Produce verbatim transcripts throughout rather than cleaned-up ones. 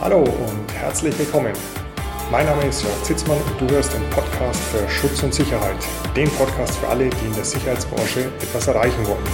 Hallo und herzlich willkommen. Mein Name ist Jörg Zitzmann und du hörst den Podcast für Schutz und Sicherheit. Den Podcast für alle, die in der Sicherheitsbranche etwas erreichen wollen.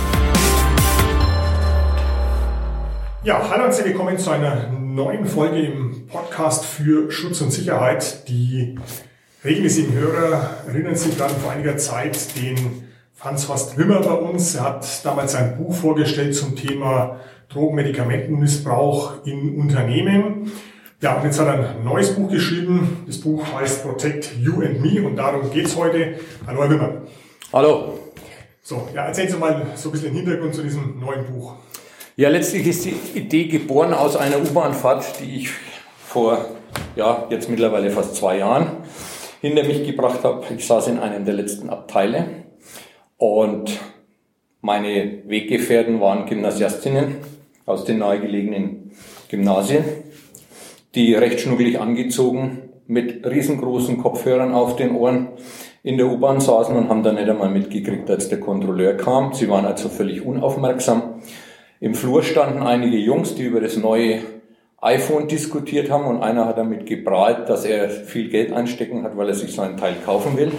Ja, hallo und herzlich willkommen zu einer neuen Folge im Podcast für Schutz und Sicherheit. Die regelmäßigen Hörer erinnern sich gerade vor einiger Zeit den Franz Horst Wimmer bei uns. Er hat damals ein Buch vorgestellt zum Thema Drogen-Medikamentenmissbrauch in Unternehmen. Ja, und jetzt hat er ein neues Buch geschrieben. Das Buch heißt Protect You and Me und darum geht's heute. Hallo, Herr Wimmer. Hallo. So, ja, erzählen Sie mal so ein bisschen den Hintergrund zu diesem neuen Buch. Ja, letztlich ist die Idee geboren aus einer U-Bahn-Fahrt, die ich vor, ja, jetzt mittlerweile fast zwei Jahren hinter mich gebracht habe. Ich saß in einem der letzten Abteile und meine Weggefährten waren Gymnasiastinnen aus den nahegelegenen Gymnasien, die recht schnuckelig angezogen mit riesengroßen Kopfhörern auf den Ohren in der U-Bahn saßen und haben dann nicht einmal mitgekriegt, als der Kontrolleur kam. Sie waren also völlig unaufmerksam. Im Flur standen einige Jungs, die über das neue iPhone diskutiert haben und einer hat damit geprahlt, dass er viel Geld einstecken hat, weil er sich so einen Teil kaufen will.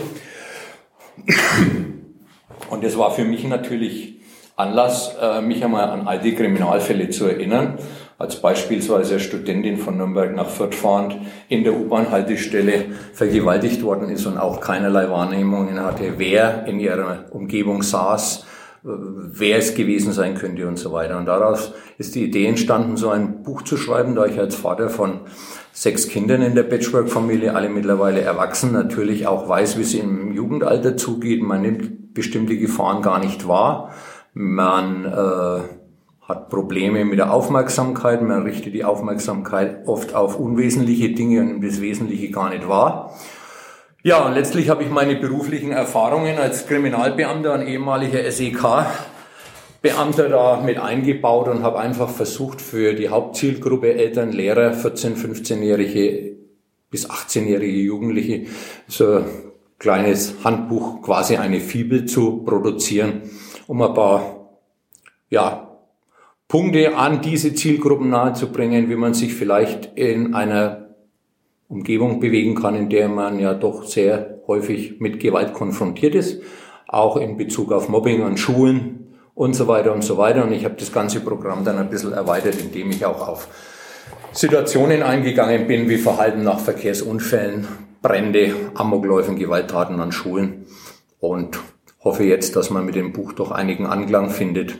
Und das war für mich natürlich Anlass, mich einmal an alte Kriminalfälle zu erinnern, als beispielsweise eine Studentin von Nürnberg nach Fürth fahrend in der U-Bahn-Haltestelle vergewaltigt worden ist und auch keinerlei Wahrnehmungen hatte, wer in ihrer Umgebung saß, wer es gewesen sein könnte und so weiter. Und daraus ist die Idee entstanden, so ein Buch zu schreiben, da ich als Vater von sechs Kindern in der Patchwork-Familie, alle mittlerweile erwachsen, natürlich auch weiß, wie es im Jugendalter zugeht. Man nimmt bestimmte Gefahren gar nicht wahr. Man äh, hat Probleme mit der Aufmerksamkeit. Man richtet die Aufmerksamkeit oft auf unwesentliche Dinge und nimmt das Wesentliche gar nicht wahr. Ja, und letztlich habe ich meine beruflichen Erfahrungen als Kriminalbeamter und ehemaliger S E K-Beamter da mit eingebaut und habe einfach versucht, für die Hauptzielgruppe Eltern, Lehrer, vierzehn-, fünfzehnjährige bis achtzehnjährige Jugendliche so ein kleines Handbuch, quasi eine Fibel zu produzieren, um ein paar ja, Punkte an diese Zielgruppen nahezubringen, wie man sich vielleicht in einer Umgebung bewegen kann, in der man ja doch sehr häufig mit Gewalt konfrontiert ist, auch in Bezug auf Mobbing an Schulen und so weiter und so weiter. Und ich habe das ganze Programm dann ein bisschen erweitert, indem ich auch auf Situationen eingegangen bin, wie Verhalten nach Verkehrsunfällen, Brände, Amokläufen, Gewalttaten an Schulen und hoffe jetzt, dass man mit dem Buch doch einigen Anklang findet.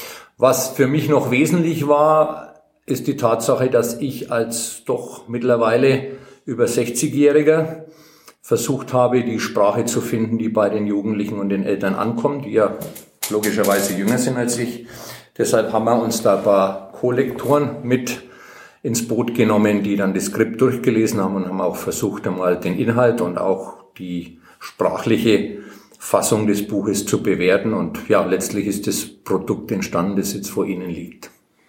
Was für mich noch wesentlich war, ist die Tatsache, dass ich als doch mittlerweile über sechzigjähriger versucht habe, die Sprache zu finden, die bei den Jugendlichen und den Eltern ankommt, die ja logischerweise jünger sind als ich. Deshalb haben wir uns da ein paar Co-Lektoren mit ins Boot genommen, die dann das Skript durchgelesen haben und haben auch versucht, einmal den Inhalt und auch die sprachliche Fassung des Buches zu bewerten. Und ja, letztlich ist das Produkt entstanden, das jetzt vor Ihnen liegt.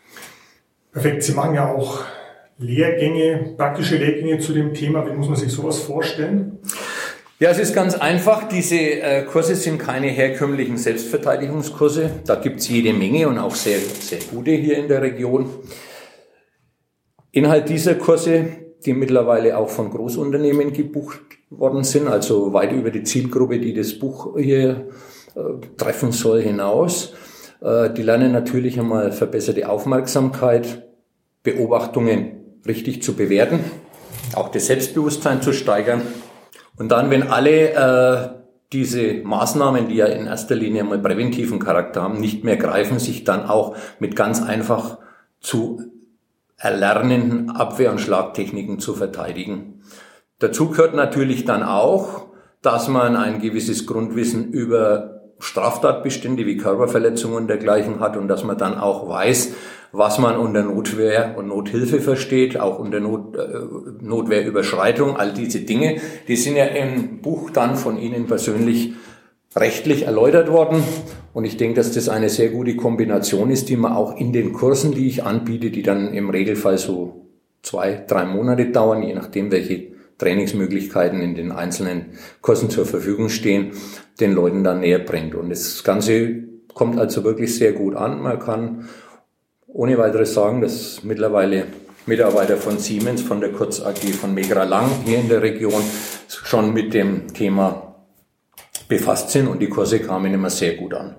Perfekt, Sie machen ja auch Lehrgänge, praktische Lehrgänge zu dem Thema. Wie muss man sich sowas vorstellen? Ja, es ist ganz einfach. Diese äh, Kurse sind keine herkömmlichen Selbstverteidigungskurse. Da gibt's jede Menge und auch sehr, sehr gute hier in der Region. Inhalt dieser Kurse, die mittlerweile auch von Großunternehmen gebucht worden sind, also weit über die Zielgruppe, die das Buch hier äh, treffen soll, hinaus. Äh, die lernen natürlich einmal verbesserte Aufmerksamkeit, Beobachtungen richtig zu bewerten, auch das Selbstbewusstsein zu steigern. Und dann, wenn alle äh, diese Maßnahmen, die ja in erster Linie mal präventiven Charakter haben, nicht mehr greifen, sich dann auch mit ganz einfach zu erlernenden Abwehr- und Schlagtechniken zu verteidigen. Dazu gehört natürlich dann auch, dass man ein gewisses Grundwissen über Straftatbestände wie Körperverletzungen und dergleichen hat und dass man dann auch weiß, was man unter Notwehr und Nothilfe versteht, auch unter Not, äh, Notwehrüberschreitung, all diese Dinge, die sind ja im Buch dann von Ihnen persönlich rechtlich erläutert worden. Und ich denke, dass das eine sehr gute Kombination ist, die man auch in den Kursen, die ich anbiete, die dann im Regelfall so zwei, drei Monate dauern, je nachdem, welche Trainingsmöglichkeiten in den einzelnen Kursen zur Verfügung stehen, den Leuten dann näher bringt. Und das Ganze kommt also wirklich sehr gut an. Man kann ohne weiteres sagen, dass mittlerweile Mitarbeiter von Siemens, von der Kurz A G von Megra Lang hier in der Region schon mit dem Thema befasst sind und die Kurse kamen immer sehr gut an.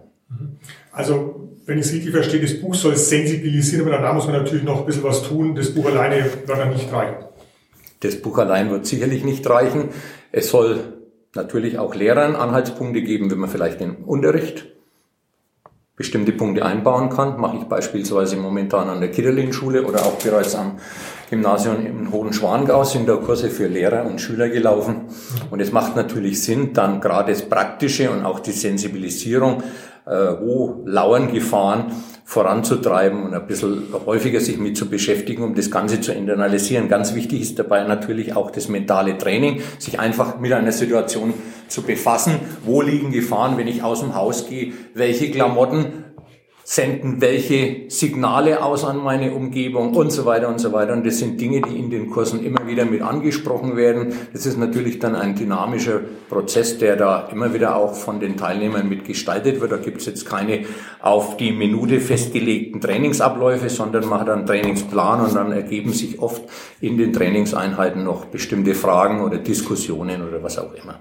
Also, wenn ich es richtig verstehe, das Buch soll sensibilisieren, aber da muss man natürlich noch ein bisschen was tun. Das Buch alleine wird dann nicht reichen. Das Buch allein wird sicherlich nicht reichen. Es soll natürlich auch Lehrern Anhaltspunkte geben, wie man vielleicht im Unterricht bestimmte Punkte einbauen kann. Mache ich beispielsweise momentan an der Kitterlin-Schule oder auch bereits am Gymnasium im Hohenschwangau sind da Kurse für Lehrer und Schüler gelaufen. Und es macht natürlich Sinn, dann gerade das Praktische und auch die Sensibilisierung, äh, wo lauern Gefahren, voranzutreiben und ein bisschen häufiger sich mit zu beschäftigen, um das Ganze zu internalisieren. Ganz wichtig ist dabei natürlich auch das mentale Training, sich einfach mit einer Situation zu befassen. Wo liegen Gefahren, wenn ich aus dem Haus gehe? Welche Klamotten senden welche Signale aus an meine Umgebung und so weiter und so weiter. Und das sind Dinge, die in den Kursen immer wieder mit angesprochen werden. Das ist natürlich dann ein dynamischer Prozess, der da immer wieder auch von den Teilnehmern mitgestaltet wird. Da gibt es jetzt keine auf die Minute festgelegten Trainingsabläufe, sondern man hat einen Trainingsplan und dann ergeben sich oft in den Trainingseinheiten noch bestimmte Fragen oder Diskussionen oder was auch immer.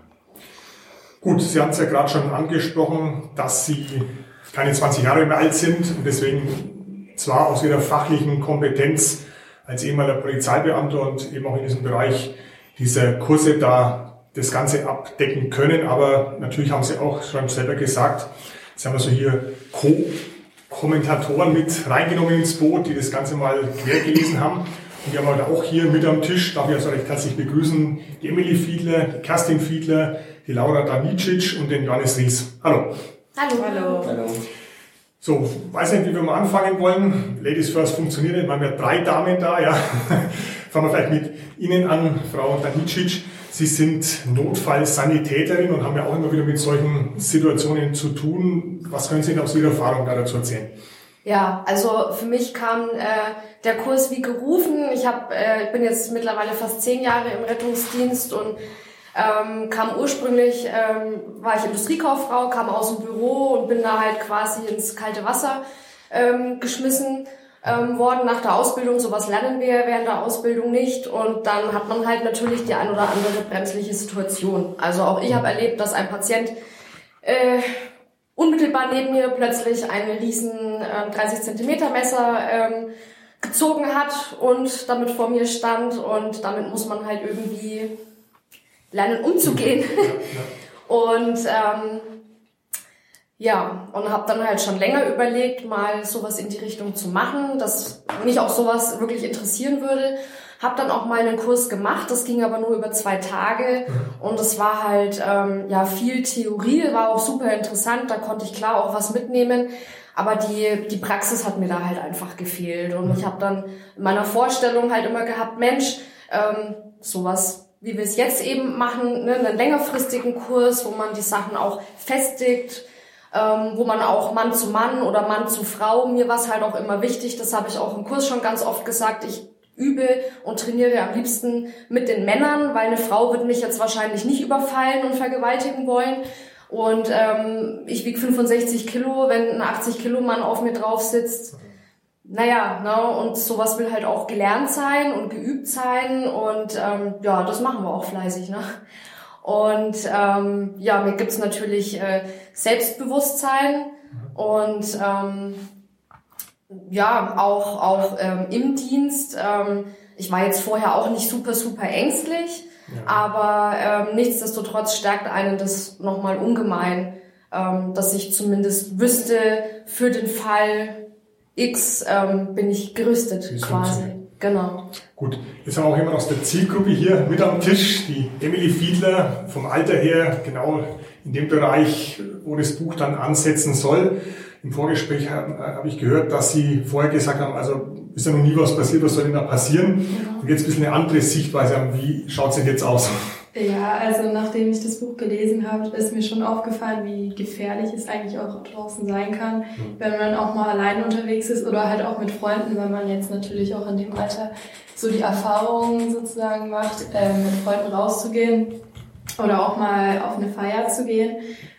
Gut, Sie haben es ja gerade schon angesprochen, dass Sie keine zwanzig Jahre mehr alt sind und deswegen zwar aus Ihrer fachlichen Kompetenz als ehemaliger Polizeibeamter und eben auch in diesem Bereich dieser Kurse da das Ganze abdecken können, aber natürlich haben Sie auch schon selber gesagt, Sie haben also hier Co-Kommentatoren mit reingenommen ins Boot, die das Ganze mal quer gelesen haben. Und wir haben heute auch hier mit am Tisch, darf ich also recht herzlich begrüßen, die Emily Fiedler, die Kerstin Fiedler, die Laura Danicic und den Johannes Ries. Hallo. Hallo. Hallo. Hallo. So, weiß nicht, wie wir mal anfangen wollen. Ladies first funktioniert nicht. Wir haben ja drei Damen da, ja. Fangen wir vielleicht mit Ihnen an, Frau Danicic. Sie sind Notfallsanitäterin und haben ja auch immer wieder mit solchen Situationen zu tun. Was können Sie denn aus Ihrer Erfahrung da dazu erzählen? Ja, also für mich kam äh, der Kurs wie gerufen. Ich hab, äh, bin jetzt mittlerweile fast zehn Jahre im Rettungsdienst und Ähm, kam ursprünglich, ähm, war ich Industriekauffrau, kam aus dem Büro und bin da halt quasi ins kalte Wasser ähm, geschmissen ähm, worden nach der Ausbildung. Sowas lernen wir während der Ausbildung nicht und dann hat man halt natürlich die ein oder andere brenzliche Situation. Also auch ich habe erlebt, dass ein Patient äh, unmittelbar neben mir plötzlich ein riesen äh, dreißig Zentimeter Messer ähm, gezogen hat und damit vor mir stand und damit muss man halt irgendwie lernen umzugehen. Ja, ja. Und ähm, ja, und habe dann halt schon länger überlegt, mal sowas in die Richtung zu machen, dass mich auch sowas wirklich interessieren würde. Habe dann auch mal einen Kurs gemacht, das ging aber nur über zwei Tage und es war halt ähm, ja viel Theorie, war auch super interessant, da konnte ich klar auch was mitnehmen. Aber die die Praxis hat mir da halt einfach gefehlt und ich habe dann in meiner Vorstellung halt immer gehabt, Mensch, ähm, sowas wie wir es jetzt eben machen, ne, einen längerfristigen Kurs, wo man die Sachen auch festigt, ähm, wo man auch Mann zu Mann oder Mann zu Frau, mir war es halt auch immer wichtig, das habe ich auch im Kurs schon ganz oft gesagt, ich übe und trainiere am liebsten mit den Männern, weil eine Frau wird mich jetzt wahrscheinlich nicht überfallen und vergewaltigen wollen. Und ähm, ich wiege fünfundsechzig Kilo, wenn ein achtzig Kilo Mann auf mir drauf sitzt, naja, ne, und sowas will halt auch gelernt sein und geübt sein und ähm, ja, das machen wir auch fleißig, ne? Und ähm, ja, mir gibt's natürlich äh, Selbstbewusstsein und ähm, ja, auch auch ähm, im Dienst. Ähm, ich war jetzt vorher auch nicht super, super ängstlich, ja. aber ähm, nichtsdestotrotz stärkt einen das nochmal ungemein, ähm, dass ich zumindest wüsste, für den Fall X ähm, bin ich gerüstet quasi. Genau. Gut, jetzt haben wir auch jemand aus der Zielgruppe hier mit am Tisch, die Emily Fiedler, vom Alter her genau in dem Bereich, wo das Buch dann ansetzen soll. Im Vorgespräch habe hab ich gehört, dass Sie vorher gesagt haben, also ist ja noch nie was passiert, was soll denn da passieren? Ja. Und jetzt ein bisschen eine andere Sichtweise haben. Wie schaut es denn jetzt aus? Ja, also nachdem ich das Buch gelesen habe, ist mir schon aufgefallen, wie gefährlich es eigentlich auch draußen sein kann, mhm. wenn man auch mal allein unterwegs ist oder halt auch mit Freunden, weil man jetzt natürlich auch in dem Alter so die Erfahrung sozusagen macht, äh, mit Freunden rauszugehen oder auch mal auf eine Feier zu gehen.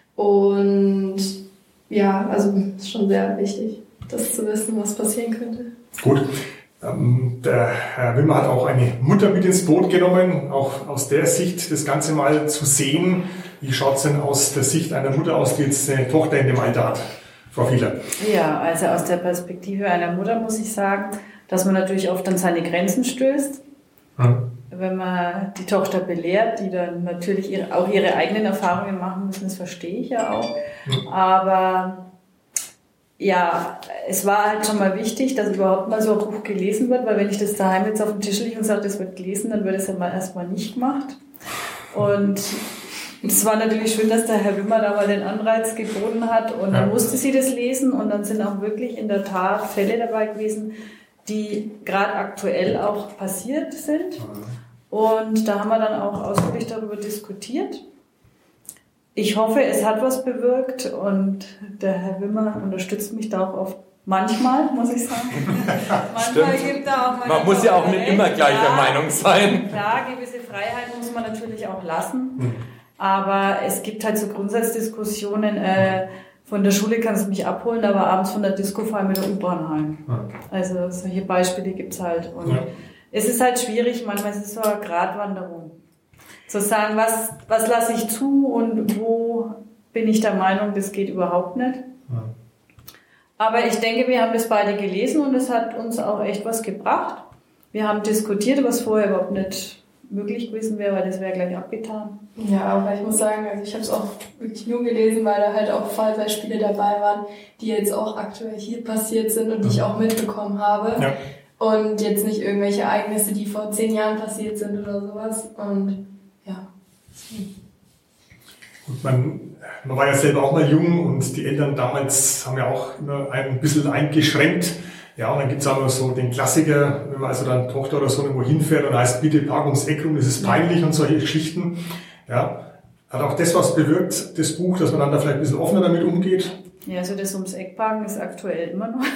Und ja, also ist schon sehr wichtig, das zu wissen, was passieren könnte. Gut. Ähm der Herr Wimmer hat auch eine Mutter mit ins Boot genommen, auch aus der Sicht das Ganze mal zu sehen. Wie schaut es denn aus der Sicht einer Mutter aus, die jetzt eine Tochter in dem Alter hat? Frau Fiedler. Ja, also aus der Perspektive einer Mutter muss ich sagen, dass man natürlich oft an seine Grenzen stößt. Hm. Wenn man die Tochter belehrt, die dann natürlich ihre, auch ihre eigenen Erfahrungen machen müssen, das verstehe ich ja auch. Hm. Aber ja, es war halt schon mal wichtig, dass überhaupt mal so ein Buch gelesen wird, weil wenn ich das daheim jetzt auf dem Tisch liege und sage, das wird gelesen, dann wird es ja mal erstmal nicht gemacht. Und es war natürlich schön, dass der Herr Wimmer da mal den Anreiz geboten hat und dann musste sie das lesen und dann sind auch wirklich in der Tat Fälle dabei gewesen, die gerade aktuell auch passiert sind. Und da haben wir dann auch ausführlich darüber diskutiert. Ich hoffe, es hat was bewirkt und der Herr Wimmer unterstützt mich da auch oft. Manchmal, muss ich sagen. Manchmal gibt er auch mal Man muss ja auch nicht immer gleicher ja, Meinung sein. Klar, gewisse Freiheit muss man natürlich auch lassen. Mhm. Aber es gibt halt so Grundsatzdiskussionen, äh, von der Schule kannst du mich abholen, aber abends von der Disco fahren mit der U-Bahn heim. Ja. Also solche Beispiele gibt's halt. Und ja. es ist halt schwierig, manchmal ist es so eine Gratwanderung. Zu sagen, was, was lasse ich zu und wo bin ich der Meinung, das geht überhaupt nicht. Ja. Aber ich denke, wir haben das beide gelesen und es hat uns auch echt was gebracht. Wir haben diskutiert, was vorher überhaupt nicht möglich gewesen wäre, weil das wäre gleich abgetan. Ja, aber ich muss sagen, also ich habe es auch wirklich nur gelesen, weil da halt auch Fallbeispiele dabei waren, die jetzt auch aktuell hier passiert sind und die ich auch mitbekommen habe. Ja. Und jetzt nicht irgendwelche Ereignisse, die vor zehn Jahren passiert sind oder sowas. Und ja. Gut, man, man war ja selber auch mal jung und die Eltern damals haben ja auch immer ein bisschen eingeschränkt. Ja, und dann gibt's auch noch so den Klassiker, wenn man also dann Tochter oder Sohn irgendwo hinfährt und heißt, bitte park ums Eck rum, das ist peinlich und solche Geschichten. Ja, hat auch das was bewirkt, das Buch, dass man dann da vielleicht ein bisschen offener damit umgeht? Ja, also das ums Eck parken ist aktuell immer noch.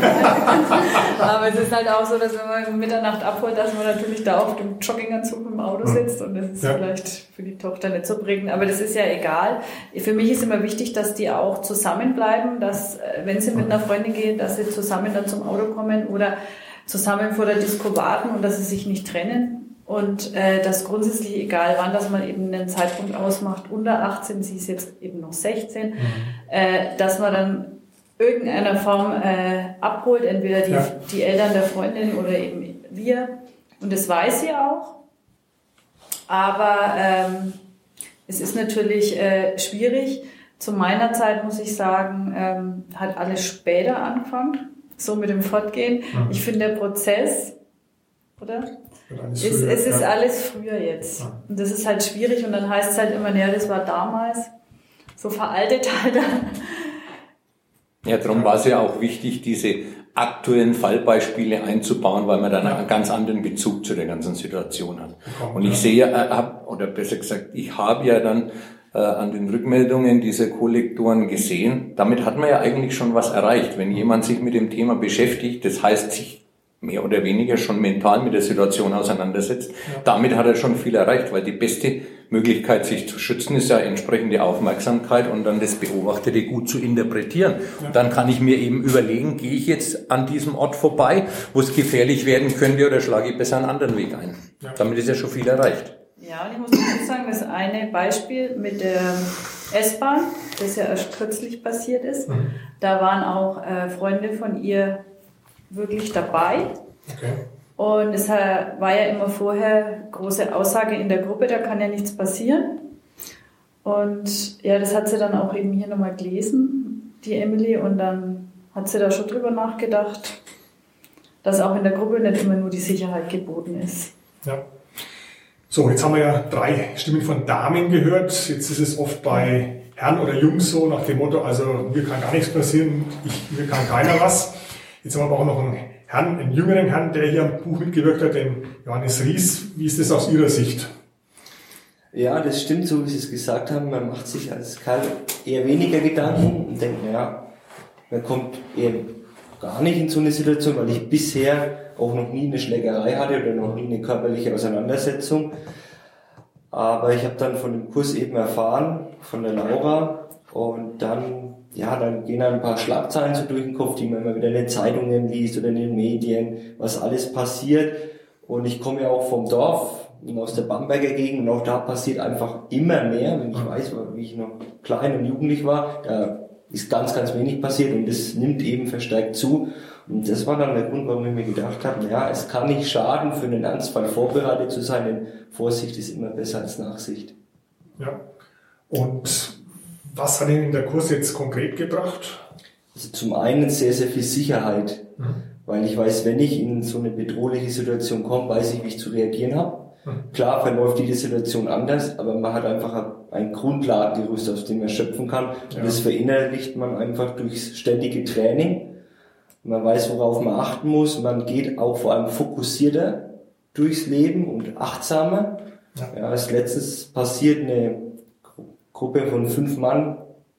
Aber es ist halt auch so, dass wenn man um Mitternacht abholt, dass man natürlich da auf dem Jogginganzug im Auto sitzt und das ist ja. vielleicht für die Tochter nicht so prägend. Aber das ist ja egal. Für mich ist immer wichtig, dass die auch zusammenbleiben, dass wenn sie mit einer Freundin gehen, dass sie zusammen dann zum Auto kommen oder zusammen vor der Disco warten und dass sie sich nicht trennen. Und äh, das grundsätzlich egal wann, dass man eben einen Zeitpunkt ausmacht, unter achtzehn, sie ist jetzt eben noch sechzehn, mhm. äh, dass man dann irgendeiner Form äh, abholt, entweder die, ja. die Eltern der Freundin oder eben wir. Und das weiß sie auch. Aber ähm, es ist natürlich äh, schwierig. Zu meiner Zeit, muss ich sagen, ähm, hat alles später angefangen, so mit dem Fortgehen. Mhm. Ich finde, der Prozess, oder? Es, früher, es ist ja. alles früher jetzt. Ja. Und das ist halt schwierig und dann heißt es halt immer, ja, das war damals so veraltet halt. Ja, darum war es ja auch wichtig, diese aktuellen Fallbeispiele einzubauen, weil man dann ja. einen ganz anderen Bezug zu der ganzen Situation hat. Bekommen, und ich ja. sehe, äh, hab, oder besser gesagt, ich habe ja dann äh, an den Rückmeldungen dieser Kollektoren gesehen, damit hat man ja eigentlich schon was erreicht. Wenn jemand sich mit dem Thema beschäftigt, das heißt, sich mehr oder weniger schon mental mit der Situation auseinandersetzt. Ja. Damit hat er schon viel erreicht, weil die beste Möglichkeit, sich zu schützen, ist ja entsprechende Aufmerksamkeit und dann das Beobachtete gut zu interpretieren. Ja. Und dann kann ich mir eben überlegen, gehe ich jetzt an diesem Ort vorbei, wo es gefährlich werden könnte, oder schlage ich besser einen anderen Weg ein. Ja. Damit ist ja schon viel erreicht. Ja, und ich muss dazu sagen, das eine Beispiel mit der S-Bahn, das ja erst kürzlich passiert ist, mhm. da waren auch äh, Freunde von ihr wirklich dabei. Okay. Und es war ja immer vorher große Aussage in der Gruppe, da kann ja nichts passieren. Und ja, das hat sie dann auch eben hier nochmal gelesen, die Emily, und dann hat sie da schon drüber nachgedacht, dass auch in der Gruppe nicht immer nur die Sicherheit geboten ist. Ja. So, jetzt haben wir ja drei Stimmen von Damen gehört. Jetzt ist es oft bei Herren oder Jungs so, nach dem Motto, also mir kann gar nichts passieren, ich, mir kann keiner was. Jetzt haben wir aber auch noch einen Herrn, einen jüngeren Herrn, der hier am Buch mitgewirkt hat, den Johannes Ries. Wie ist das aus Ihrer Sicht? Ja, das stimmt, so wie Sie es gesagt haben. Man macht sich als Kerl eher weniger Gedanken und denkt, naja, man kommt eben gar nicht in so eine Situation, weil ich bisher auch noch nie eine Schlägerei hatte oder noch nie eine körperliche Auseinandersetzung. Aber ich habe dann von dem Kurs eben erfahren, von der Laura, und dann ja, dann gehen ein paar Schlagzeilen so durch den Kopf, die man immer wieder in den Zeitungen liest oder in den Medien, was alles passiert. Und ich komme ja auch vom Dorf, aus der Bamberger Gegend, und auch da passiert einfach immer mehr. Wenn ich weiß, wie ich noch klein und jugendlich war, da ist ganz, ganz wenig passiert und das nimmt eben verstärkt zu. Und das war dann der Grund, warum ich mir gedacht habe, ja, es kann nicht schaden, für einen Ernstfall vorbereitet zu sein, denn Vorsicht ist immer besser als Nachsicht. Ja. Und was hat Ihnen der Kurs jetzt konkret gebracht? Also zum einen sehr, sehr viel Sicherheit, mhm. weil ich weiß, wenn ich in so eine bedrohliche Situation komme, weiß ich, wie ich zu reagieren habe. Mhm. Klar verläuft jede Situation anders, aber man hat einfach ein Grundlagengerüst, aus dem man schöpfen kann. Ja. Und das verinnerlicht man einfach durchs ständige Training. Man weiß, worauf man achten muss. Man geht auch vor allem fokussierter durchs Leben und achtsamer. Ja, ja, ist letztens passiert, eine Gruppe von fünf Mann,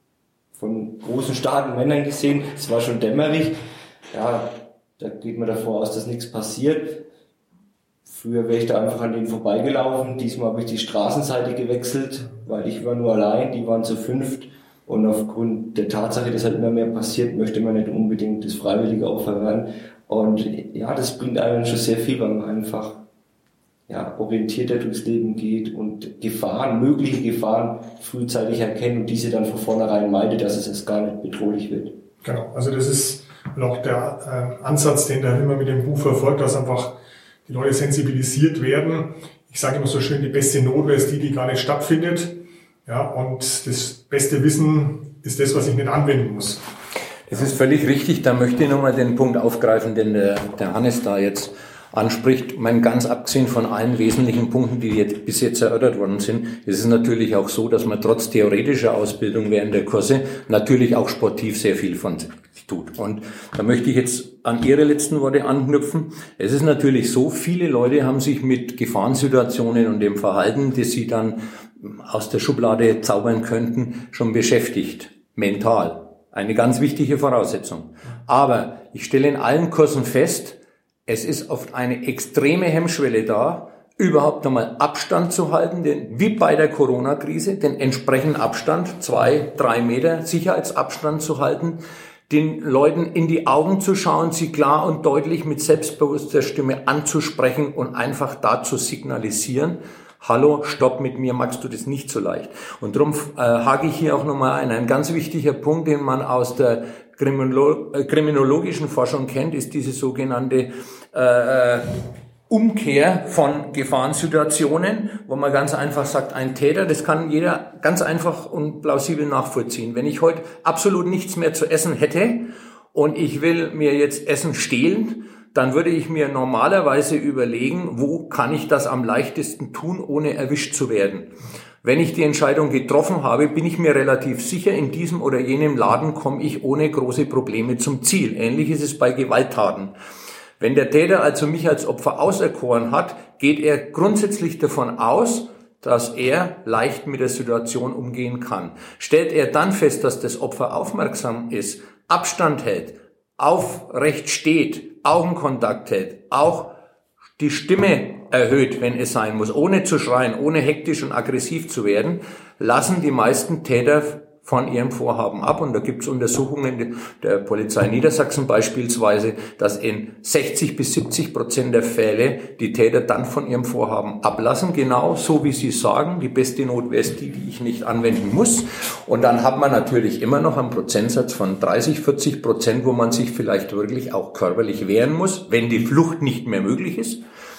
von großen, starken Männern gesehen. Es war schon dämmerig. Ja, da geht man davor aus, dass nichts passiert. Früher wäre ich da einfach an denen vorbeigelaufen. Diesmal habe ich die Straßenseite gewechselt, weil ich war nur allein, die waren zu fünft. Und aufgrund der Tatsache, dass halt immer mehr passiert, möchte man nicht unbedingt das freiwillige Opfer werden. Und ja, das bringt einem schon sehr viel, weil man einfach ja, orientierter durchs Leben geht und Gefahren, mögliche Gefahren frühzeitig erkennt und diese dann von vornherein meidet, dass es erst gar nicht bedrohlich wird. Genau, also das ist noch der äh, Ansatz, den der Wimmer mit dem Buch verfolgt, dass einfach die Leute sensibilisiert werden. Ich sage immer so schön, die beste Notwehr ist die, die gar nicht stattfindet. Ja, und das beste Wissen ist das, was ich nicht anwenden muss. Das ist völlig richtig. Da möchte ich nochmal den Punkt aufgreifen, den der, der Hannes da jetzt anspricht. Mein ganz abgesehen von allen wesentlichen Punkten, die jetzt, bis jetzt erörtert worden sind, ist es natürlich auch so, dass man trotz theoretischer Ausbildung während der Kurse natürlich auch sportiv sehr viel von sich tut. Und da möchte ich jetzt an Ihre letzten Worte anknüpfen. Es ist natürlich so, viele Leute haben sich mit Gefahrensituationen und dem Verhalten, das sie dann aus der Schublade zaubern könnten, schon beschäftigt. Mental. Eine ganz wichtige Voraussetzung. Aber ich stelle in allen Kursen fest, es ist oft eine extreme Hemmschwelle da, überhaupt einmal Abstand zu halten, denn wie bei der Corona-Krise, den entsprechenden Abstand, zwei, drei Meter Sicherheitsabstand zu halten, den Leuten in die Augen zu schauen, sie klar und deutlich mit selbstbewusster Stimme anzusprechen und einfach da zu signalisieren, hallo, stopp mit mir, magst du das nicht so leicht. Und darum äh, hake ich hier auch nochmal ein. Ein ganz wichtiger Punkt, den man aus der Kriminolo- äh, kriminologischen Forschung kennt, ist diese sogenannte äh, Umkehr von Gefahrensituationen, wo man ganz einfach sagt, ein Täter, das kann jeder ganz einfach und plausibel nachvollziehen. Wenn ich heute absolut nichts mehr zu essen hätte und ich will mir jetzt Essen stehlen, dann würde ich mir normalerweise überlegen, wo kann ich das am leichtesten tun, ohne erwischt zu werden. Wenn ich die Entscheidung getroffen habe, bin ich mir relativ sicher, in diesem oder jenem Laden komme ich ohne große Probleme zum Ziel. Ähnlich ist es bei Gewalttaten. Wenn der Täter also mich als Opfer auserkoren hat, geht er grundsätzlich davon aus, dass er leicht mit der Situation umgehen kann. Stellt er dann fest, dass das Opfer aufmerksam ist, Abstand hält, aufrecht steht, Augenkontakt hält, auch die Stimme erhöht, wenn es sein muss, ohne zu schreien, ohne hektisch und aggressiv zu werden, lassen die meisten Täter von ihrem Vorhaben ab. Und da gibt es Untersuchungen der Polizei Niedersachsen beispielsweise, dass in sechzig bis siebzig Prozent der Fälle die Täter dann von ihrem Vorhaben ablassen. Genau so, wie sie sagen, die beste Notwehr ist die, die ich nicht anwenden muss. Und dann hat man natürlich immer noch einen Prozentsatz von dreißig, vierzig Prozent, wo man sich vielleicht wirklich auch körperlich wehren muss, wenn die Flucht nicht mehr möglich ist.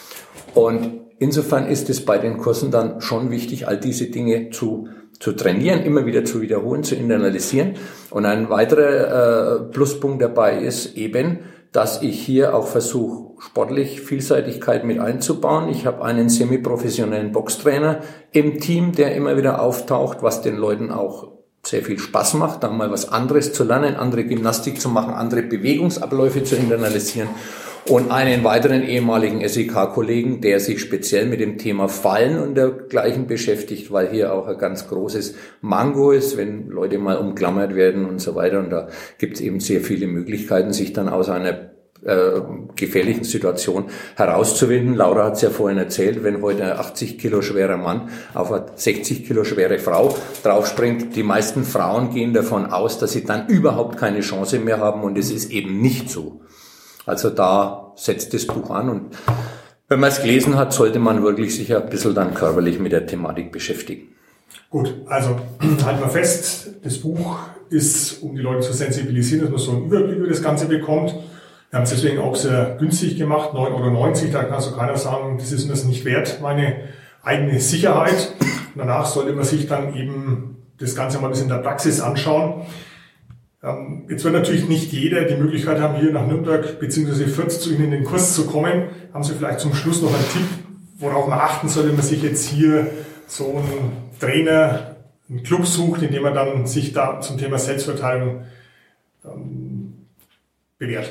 Und insofern ist es bei den Kursen dann schon wichtig, all diese Dinge zu zu trainieren, immer wieder zu wiederholen, zu internalisieren. Und ein weiterer äh, Pluspunkt dabei ist eben, dass ich hier auch versuche, sportlich Vielseitigkeit mit einzubauen. Ich habe einen semi-professionellen Boxtrainer im Team, der immer wieder auftaucht, was den Leuten auch sehr viel Spaß macht, da mal was anderes zu lernen, andere Gymnastik zu machen, andere Bewegungsabläufe zu internalisieren. Und einen weiteren ehemaligen S E K-Kollegen, der sich speziell mit dem Thema Fallen und dergleichen beschäftigt, weil hier auch ein ganz großes Mango ist, wenn Leute mal umklammert werden und so weiter. Und da gibt es eben sehr viele Möglichkeiten, sich dann aus einer äh, gefährlichen Situation herauszuwinden. Laura hat es ja vorhin erzählt, wenn heute ein achtzig Kilo schwerer Mann auf eine sechzig Kilo schwere Frau draufspringt, die meisten Frauen gehen davon aus, dass sie dann überhaupt keine Chance mehr haben und es ist eben nicht so. Also da setzt das Buch an und wenn man es gelesen hat, sollte man wirklich sich ein bisschen dann körperlich mit der Thematik beschäftigen. Gut, also halten wir fest, das Buch ist, um die Leute zu sensibilisieren, dass man so einen Überblick über das Ganze bekommt. Wir haben es deswegen auch sehr günstig gemacht, neun Euro neunzig, da kann also keiner sagen, das ist mir das nicht wert, meine eigene Sicherheit. Und danach sollte man sich dann eben das Ganze mal ein bisschen in der Praxis anschauen. Jetzt wird natürlich nicht jeder die Möglichkeit haben, hier nach Nürnberg bzw. Fürth zu Ihnen in den Kurs zu kommen. Haben Sie vielleicht zum Schluss noch einen Tipp, worauf man achten sollte, wenn man sich jetzt hier so einen Trainer, einen Club sucht, in dem man dann sich da zum Thema Selbstverteidigung ähm, bewährt?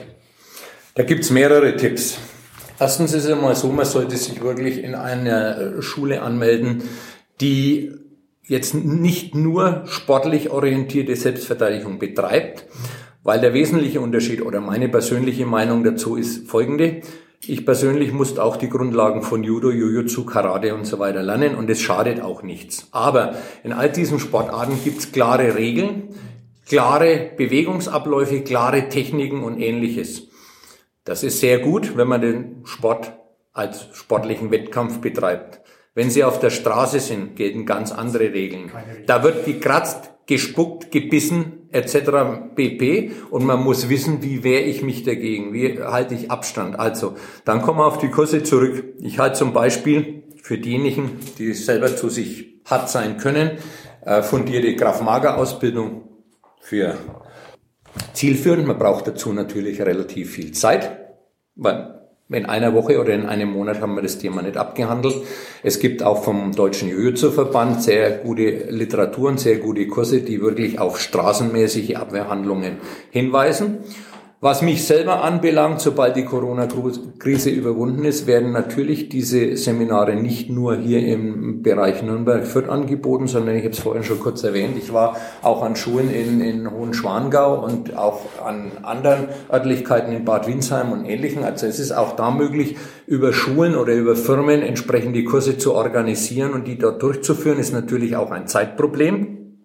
Da gibt's mehrere Tipps. Erstens ist es einmal so, man sollte sich wirklich in einer Schule anmelden, die jetzt nicht nur sportlich orientierte Selbstverteidigung betreibt, weil der wesentliche Unterschied oder meine persönliche Meinung dazu ist folgende. Ich persönlich musste auch die Grundlagen von Judo, Jujutsu, Karate und so weiter lernen und es schadet auch nichts. Aber in all diesen Sportarten gibt's klare Regeln, klare Bewegungsabläufe, klare Techniken und Ähnliches. Das ist sehr gut, wenn man den Sport als sportlichen Wettkampf betreibt. Wenn Sie auf der Straße sind, gelten ganz andere Regeln. Da wird gekratzt, gespuckt, gebissen et cetera pp. Und man muss wissen, wie wehre ich mich dagegen, wie halte ich Abstand. Also, dann kommen wir auf die Kurse zurück. Ich halte zum Beispiel für diejenigen, die selber zu sich hart sein können, fundierte Krav-Maga-Ausbildung für zielführend. Man braucht dazu natürlich relativ viel Zeit, weil in einer Woche oder in einem Monat haben wir das Thema nicht abgehandelt. Es gibt auch vom Deutschen Jiu-Jitsu-Verband sehr gute Literatur und sehr gute Kurse, die wirklich auf straßenmäßige Abwehrhandlungen hinweisen. Was mich selber anbelangt, sobald die Corona-Krise überwunden ist, werden natürlich diese Seminare nicht nur hier im Bereich Nürnberg-Fürth angeboten, sondern ich habe es vorhin schon kurz erwähnt, ich war auch an Schulen in, in Hohenschwangau und auch an anderen Örtlichkeiten in Bad Windsheim und Ähnlichem. Also es ist auch da möglich, über Schulen oder über Firmen entsprechend die Kurse zu organisieren und die dort durchzuführen, ist natürlich auch ein Zeitproblem.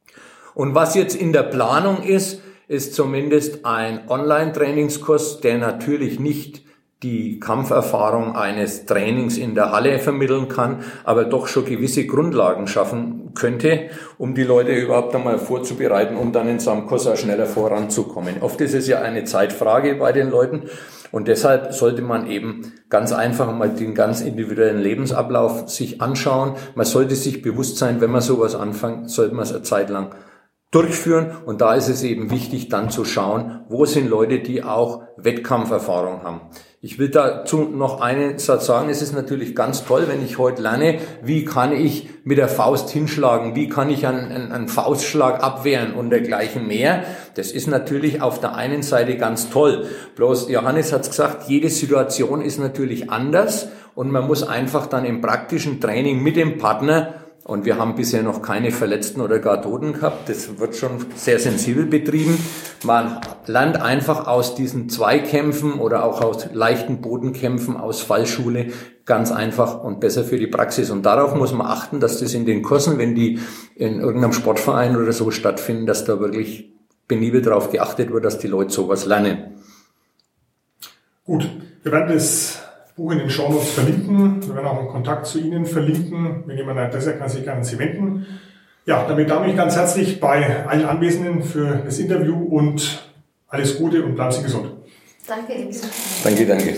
Und was jetzt in der Planung ist, ist zumindest ein Online-Trainingskurs, der natürlich nicht die Kampferfahrung eines Trainings in der Halle vermitteln kann, aber doch schon gewisse Grundlagen schaffen könnte, um die Leute überhaupt einmal vorzubereiten, um dann in so einem Kurs auch schneller voranzukommen. Oft ist es ja eine Zeitfrage bei den Leuten und deshalb sollte man eben ganz einfach mal den ganz individuellen Lebensablauf sich anschauen. Man sollte sich bewusst sein, wenn man sowas anfängt, sollte man es eine Zeit lang durchführen und da ist es eben wichtig, dann zu schauen, wo sind Leute, die auch Wettkampferfahrung haben. Ich will dazu noch einen Satz sagen, es ist natürlich ganz toll, wenn ich heute lerne, wie kann ich mit der Faust hinschlagen, wie kann ich einen, einen, einen Faustschlag abwehren und dergleichen mehr. Das ist natürlich auf der einen Seite ganz toll. Bloß Johannes hat es gesagt, jede Situation ist natürlich anders und man muss einfach dann im praktischen Training mit dem Partner, und wir haben bisher noch keine Verletzten oder gar Toten gehabt. Das wird schon sehr sensibel betrieben. Man lernt einfach aus diesen Zweikämpfen oder auch aus leichten Bodenkämpfen aus Fallschule ganz einfach und besser für die Praxis. Und darauf muss man achten, dass das in den Kursen, wenn die in irgendeinem Sportverein oder so stattfinden, dass da wirklich penibel darauf geachtet wird, dass die Leute sowas lernen. Gut, wir werden das Buch in den Shownotes verlinken. Wir werden auch einen Kontakt zu Ihnen verlinken. Wenn jemand Interesse hat, kann sich gerne an Sie wenden. Ja, damit danke ich ganz herzlich bei allen Anwesenden für das Interview und alles Gute und bleiben Sie gesund. Danke, ebenso. Danke, danke.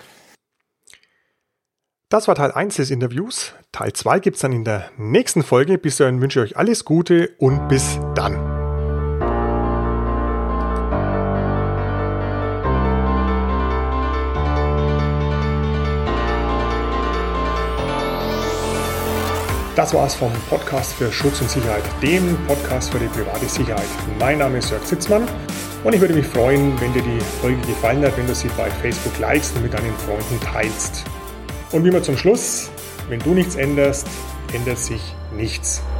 Das war Teil eins des Interviews. Teil zwei gibt's dann in der nächsten Folge. Bis dahin wünsche ich euch alles Gute und bis dann. Das war's vom Podcast für Schutz und Sicherheit, dem Podcast für die private Sicherheit. Mein Name ist Jörg Sitzmann und ich würde mich freuen, wenn dir die Folge gefallen hat, wenn du sie bei Facebook likest und mit deinen Freunden teilst. Und wie immer zum Schluss, wenn du nichts änderst, ändert sich nichts.